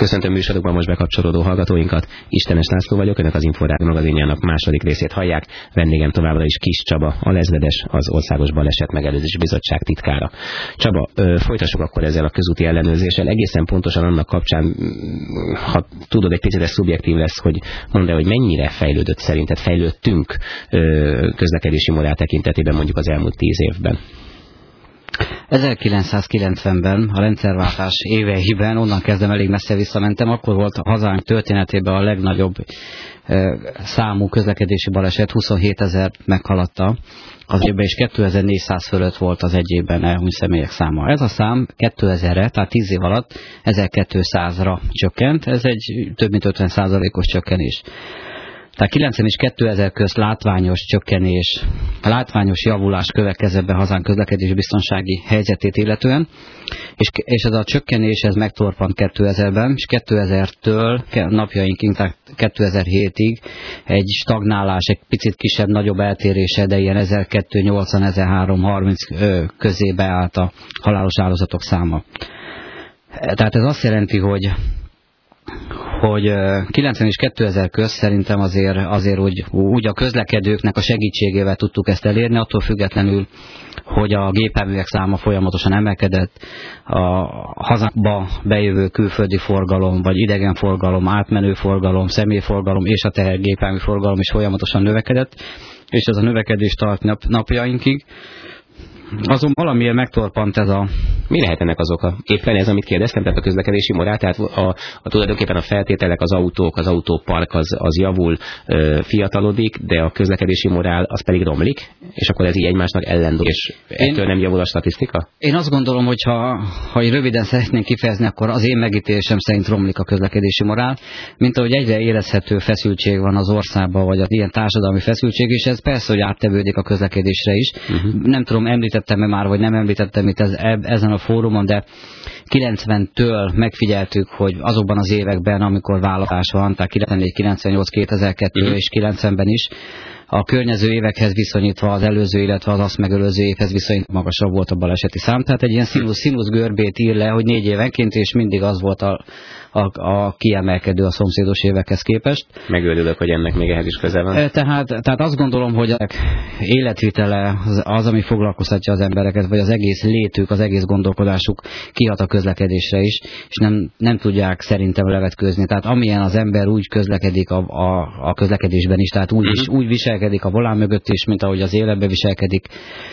Köszöntöm műsorokban most bekapcsolódó hallgatóinkat. Istenes László vagyok, önök az Inforádió magazinjának második részét hallják. Vendégem továbbra is Kiss Csaba, alezredes, az Országos Baleset Megelőzési Bizottság titkára. Csaba, folytassuk akkor ezzel a közúti ellenőrzéssel. Egészen pontosan annak kapcsán, ha tudod, egy picit ez szubjektív lesz, hogy mondd el, hogy mennyire fejlődött szerinted, fejlődtünk közlekedési morál tekintetében mondjuk az elmúlt 10 évben. 1990-ben, a rendszerváltás éveiben, onnan kezdem, elég messze visszamentem, akkor volt a hazánk történetében a legnagyobb számú közlekedési baleset, 27 000 meghaladta az évben, és 2400 fölött volt az egy évben elhunyt személyek száma. Ez a szám 2000-re, tehát 10 év alatt 1200-ra csökkent, ez egy több mint 50%-os csökkenés. Tehát 90 és 2000 közt látványos csökkenés, látványos javulás következett be hazánk közlekedési biztonsági helyzetét illetően, és ez a csökkenés ez megtorpant 2000-ben, és 2000-től napjainkig, tehát 2007-ig egy stagnálás, egy picit kisebb, nagyobb eltérése, de ilyen 1280-1330 közé beállt a halálos áldozatok száma. Tehát ez azt jelenti, hogy 90 és 2000 közt szerintem azért úgy a közlekedőknek a segítségével tudtuk ezt elérni, attól függetlenül, hogy a gépjárművek száma folyamatosan emelkedett, a hazánkba bejövő külföldi forgalom, vagy idegenforgalom, átmenő forgalom, személyforgalom és a tehergépjármű forgalom is folyamatosan növekedett, és ez a növekedés tart napjainkig. Azon valamiért megtorpant ez a... Mi lehet ennek az oka? Éppen ez, amit kérdeztem, tehát a közlekedési morál, tehát tulajdonképpen a feltételek, az autók, az autópark az javul, fiatalodik, de a közlekedési morál az pedig romlik, és akkor ez így egymásnak ellentmond, és ettől nem javul a statisztika? Én azt gondolom, hogy ha röviden szeretnénk kifejezni, akkor az én megítélésem szerint romlik a közlekedési morál, mint ahogy egyre érezhető feszültség van az országban, vagy az ilyen társadalmi feszültség, és ez persze, hogy áttevődik a közlekedésre is. Nem tudom, említettem-e már, vagy nem említettem itt ezen a fórumon, de 90-től megfigyeltük, hogy azokban az években, amikor választás van, tehát 94, 98, 2002 és 90-ben is, a környező évekhez viszonyítva, az előző, illetve az azt megelőző évhez viszonyítva magasabb volt a baleseti szám. Tehát egy ilyen színusz görbét ír le, hogy 4 évenként, és mindig az volt a kiemelkedő a szomszédos évekhez képest. Megőrülök, hogy ennek még ehhez is köze van. Tehát azt gondolom, hogy életvitele az, ami foglalkoztatja az embereket, vagy az egész létük, az egész gondolkodásuk kihat a közlekedésre is, és nem tudják szerintem levetkőzni. Tehát amilyen az ember úgy közlekedik a közlekedésben is, tehát úgy viselkedik a volán mögött is, mint ahogy az életben viselkedik.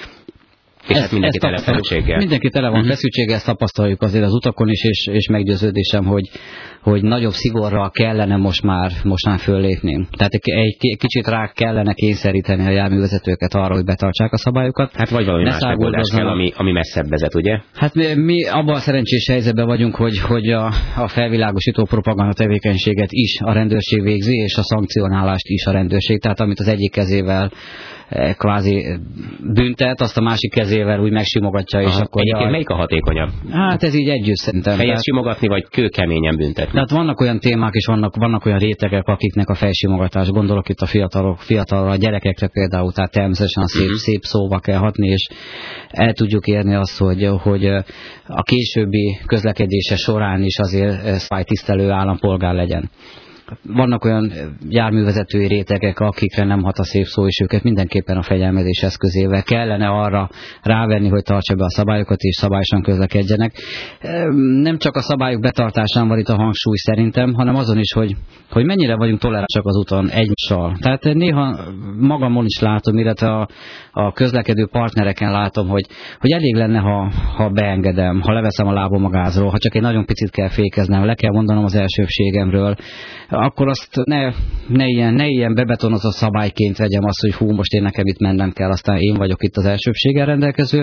És mindenki tele feszültséggel. Mindenki tele van feszültséggel, ezt tapasztaljuk azért az utakon is, és meggyőződésem, hogy nagyobb szigorral kellene most már föllépni. Tehát egy kicsit rá kellene kényszeríteni a járművezetőket arra, hogy betartsák a szabályokat. Hát vagy valami más megoldás kell, ami messzebb vezet, ugye? Hát mi abban a szerencsés helyzetben vagyunk, hogy a felvilágosító propaganda tevékenységet is a rendőrség végzi, és a szankcionálást is a rendőrség. Tehát amit az egyik kezével kvázi büntet, azt a másik kezével úgy megsimogatja, és akkor... Egyébként melyik a hatékonyabb? Hát ez így együtt szerintem. Fejet simogatni, vagy kőkeményen büntetni? Tehát vannak olyan témák, és vannak olyan rétegek, akiknek a fejsimogatás, gondolok itt a fiatalra, a gyerekekre például, tehát természetesen a szép szóba kell hatni, és el tudjuk érni azt, hogy a későbbi közlekedése során is azért szabálytisztelő állampolgár legyen. Vannak olyan járművezetői rétegek, akikre nem hat a szép szó, és őket mindenképpen a fegyelmezés eszközével kellene arra rávenni, hogy tartsa be a szabályokat, és szabályosan közlekedjenek. Nem csak a szabályok betartásán van itt a hangsúly szerintem, hanem azon is, hogy mennyire vagyunk toleránsak az úton egymással. Tehát néha magamon is látom, illetve a közlekedő partnereken látom, hogy elég lenne, ha beengedem, ha leveszem a lábam a gázról, ha csak egy nagyon picit kell fékeznem, le kell mondanom az elsőbségemről, akkor azt ne ilyen bebetonozott szabályként vegyem azt, hogy most én nekem itt mennem kell, aztán én vagyok itt az elsőbséggel rendelkező,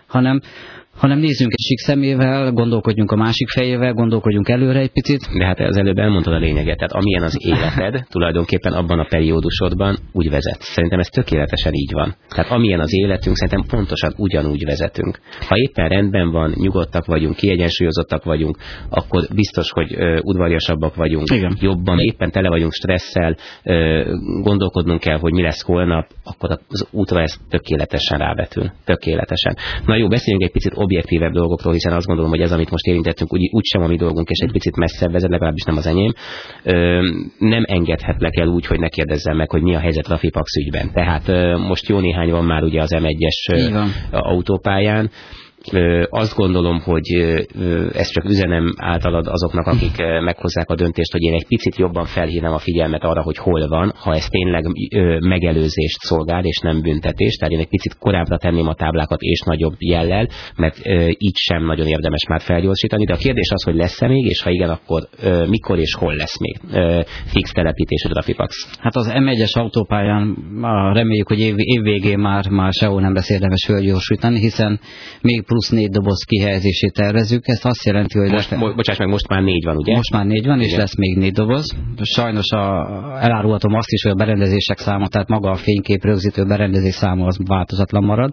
hanem nézzünk egy sík szemével, gondolkodjunk a másik fejével, gondolkodjunk előre egy picit. De hát az előbb elmondtad a lényeget, tehát amilyen az életed, tulajdonképpen abban a periódusodban úgy vezet. Szerintem ez tökéletesen így van. Tehát amilyen az életünk, szerintem pontosan ugyanúgy vezetünk. Ha éppen rendben van, nyugodtak vagyunk, kiegyensúlyozottak vagyunk, akkor biztos, hogy udvariasabbak vagyunk, igen, jobban, éppen tele vagyunk stresszel, gondolkodnunk kell, hogy mi lesz holnap, akkor az útra ez tökéletesen rávetül. Tökéletesen. Na jó, beszéljünk egy picit objektívebb dolgokról, hiszen azt gondolom, hogy ez, amit most érintettünk, úgysem a mi dolgunk, és egy picit messzebb vezet, legalábbis nem az enyém. Nem engedhetlek el úgy, hogy ne kérdezzem meg, hogy mi a helyzet Trafipax ügyben. Tehát most jó néhány van már ugye az M1-es autópályán. Azt gondolom, hogy ezt csak üzenem általad azoknak, akik meghozzák a döntést, hogy én egy picit jobban felhívnám a figyelmet arra, hogy hol van, ha ez tényleg megelőzést szolgál, és nem büntetés. Tehát én egy picit korábbra tenném a táblákat és nagyobb jellel, mert így sem nagyon érdemes már felgyorsítani. De a kérdés az, hogy lesz-e még, és ha igen, akkor mikor és hol lesz még fix telepítésű Trafipax? Hát az M1-es autópályán reméljük, hogy év végén már sehol nem lesz érdemes felgyorsítani, hiszen még plusz 4 doboz kihelyezését tervezzük. Ez azt jelenti, hogy... Bocsáss meg, most már 4 van, ugye? Most már 4 van, és lesz még 4 doboz. Sajnos elárulhatom azt is, hogy a berendezések száma, tehát maga a fénykép rögzítő berendezés száma az változatlan marad.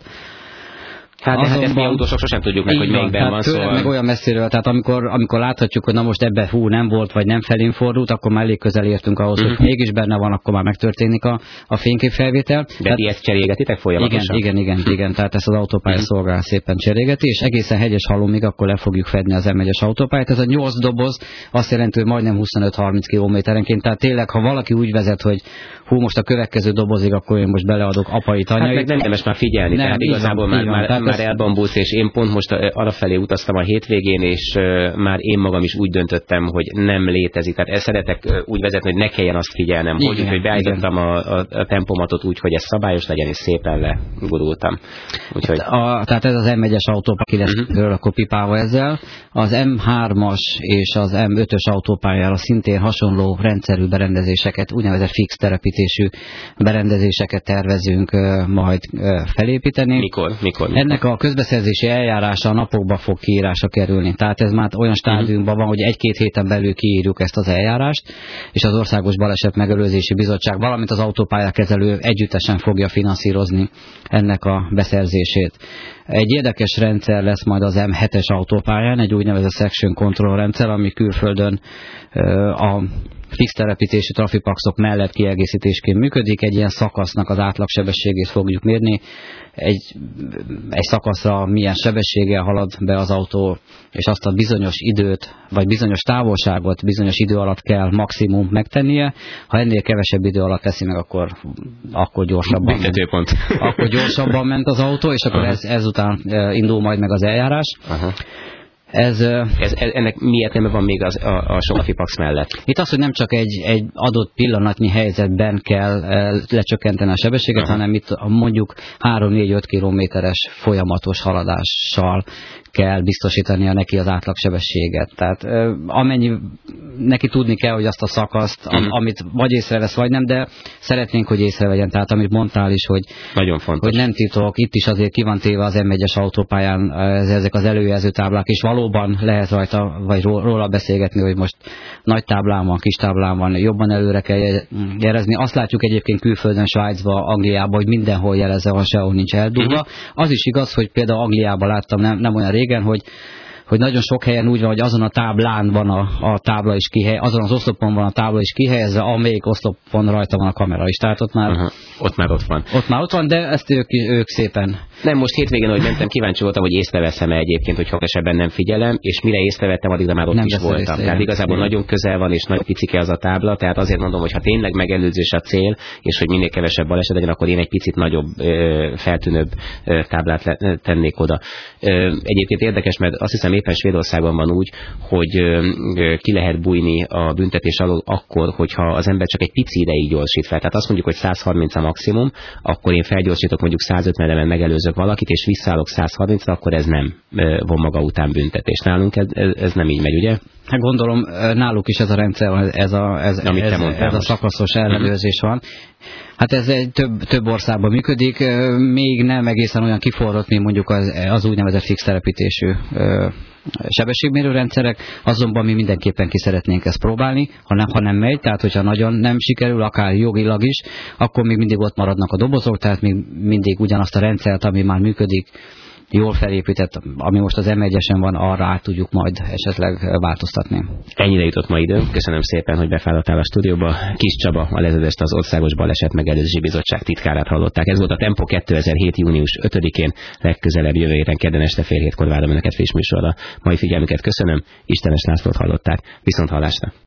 Hát ezt mi autósok sosem tudjuk meg, hogy melyikben van, szóval... meg olyan messziről, tehát amikor láthatjuk, hogy na most ebbe nem volt, vagy nem felén fordult, akkor már elég közel értünk ahhoz, hogy mégis benne van, akkor már megtörténik a fényképfelvétel. De tehát... ti ezt cserégetitek folyamatosan? Igen, tehát ezt az autópálya szolgál szépen cserégeti, és egészen hegyes halomig akkor le fogjuk fedni az M1-es autópályát. Ez a 8 doboz azt jelenti, hogy majdnem 25-30 kilométerenként, tehát tényleg, ha valaki úgy vezet, hogy most a következő dobozig, akkor én most beleadok apait, anyait. Hát meg nem most már figyelni, tehát igazából már elbambulsz, és én pont most arrafelé utaztam a hétvégén, és már én magam is úgy döntöttem, hogy nem létezik. Tehát szeretek úgy vezetni, hogy ne kelljen azt figyelnem, hogy beállítottam a tempomatot úgy, hogy ez szabályos legyen, és szépen legurultam. Úgyhogy... Tehát ez az M1-es autópálya, akkor pipálva ezzel. Az M3-as és az M5-ös autópályára szintén hasonló rendszerű berendezéseket, úgynevezett fix telepítésű berendezéseket tervezünk majd felépíteni. Mikor? Ennek a közbeszerzési eljárása a napokba fog kiírásra kerülni. Tehát ez már olyan stádiumban van, hogy 1-2 héten belül kiírjuk ezt az eljárást, és az Országos Baleset Megelőzési Bizottság, valamint az autópályakezelő együttesen fogja finanszírozni ennek a beszerzését. Egy érdekes rendszer lesz majd az M7-es autópályán, egy úgynevezett section control rendszer, ami külföldön a fix telepítésű trafipaxok mellett kiegészítésként működik. Egy ilyen szakasznak az átlagsebességét fogjuk mérni. Egy szakaszra milyen sebességgel halad be az autó, és azt a bizonyos időt, vagy bizonyos távolságot bizonyos idő alatt kell maximum megtennie. Ha ennél kevesebb idő alatt teszi meg, akkor gyorsabban ment. Akkor gyorsabban ment az autó, és akkor ezután indul majd meg az eljárás. Ennek mi értelme van még a Trafipax mellett? Itt az, hogy nem csak egy adott pillanatnyi helyzetben kell lecsökkenteni a sebességet, hanem itt mondjuk 3-4-5 kilométeres folyamatos haladással kell biztosítania neki az átlagsebességet. Tehát amennyi neki tudni kell, hogy azt a szakaszt, amit vagy észrevesz, vagy nem, de szeretnénk, hogy észrevegyen. Tehát amit mondtál is, hogy, nagyon fontos. Hogy nem titok, itt is azért ki van téve az M1-es autópályán ezek az előjelző táblák, és valóban lehet rajta, vagy róla beszélgetni, hogy most nagy táblán van, kis táblán van, jobban előre kell jelezni. Azt látjuk egyébként külföldön, Svájcban, Angliában, hogy mindenhol jelezve van, sehol nincs eldugva. Az is igaz, hogy például Angliában láttam nem olyan régen, hogy nagyon sok helyen úgy van, hogy azon a táblán van a tábla is kihelyezve, azon az oszlopon van a tábla is kihelyezve, amelyik oszlopon rajta van a kamera is. Tehát ott már ott van. Ott már ott van, de ezt ők szépen... Nem, most hétvégén, ahogy mentem, kíváncsi voltam, hogy észreveszem-e egyébként, hogy hokesebben nem figyelem, és mire észrevettem, addig már ott nem is voltam. Tehát igazából nagyon közel van, és nagy picike az a tábla, tehát azért mondom, hogy ha tényleg megelőzés a cél, és hogy minél kevesebb baleset legyen, akkor én egy picit nagyobb, feltűnőbb táblát tennék oda. Egyébként érdekes, mert azt hiszem éppen Svédországban van úgy, hogy ki lehet bújni a büntetés alól akkor, hogyha az ember csak egy pici ideig gyorsít fel. Tehát azt mondjuk, hogy 130 a maximum, akkor én felgyorsítok mondjuk 150-en megelőzök valakit, és visszaállok 130-ra, akkor ez nem von maga után büntetés. Nálunk ez nem így megy, ugye? Hát gondolom, náluk is ez a rendszer, ez a szakaszos ellenőrzés van. Hát ez több országban működik, még nem egészen olyan kiforrott, mint mondjuk az úgynevezett fix telepítésű sebességmérő rendszerek, azonban mi mindenképpen ki szeretnénk ezt próbálni, ha nem megy, tehát hogyha nagyon nem sikerül, akár jogilag is, akkor még mindig ott maradnak a dobozok, tehát még mindig ugyanazt a rendszert, ami már működik, jól felépített, ami most az M1-esen van, arra át tudjuk majd esetleg változtatni. Ennyire jutott ma időm. Köszönöm szépen, hogy befáradtál a stúdióba. Kis Csaba, a lezredest, az Országos Baleset Megelőzési Bizottság titkárát hallották. Ez volt a Tempo 2007. június 5-én, legközelebb jövő héten kedden este fél hétkor várom önöket friss műsorra. Mai figyelmüket köszönöm. Istenes Lászlót hallották. Viszont hallásra.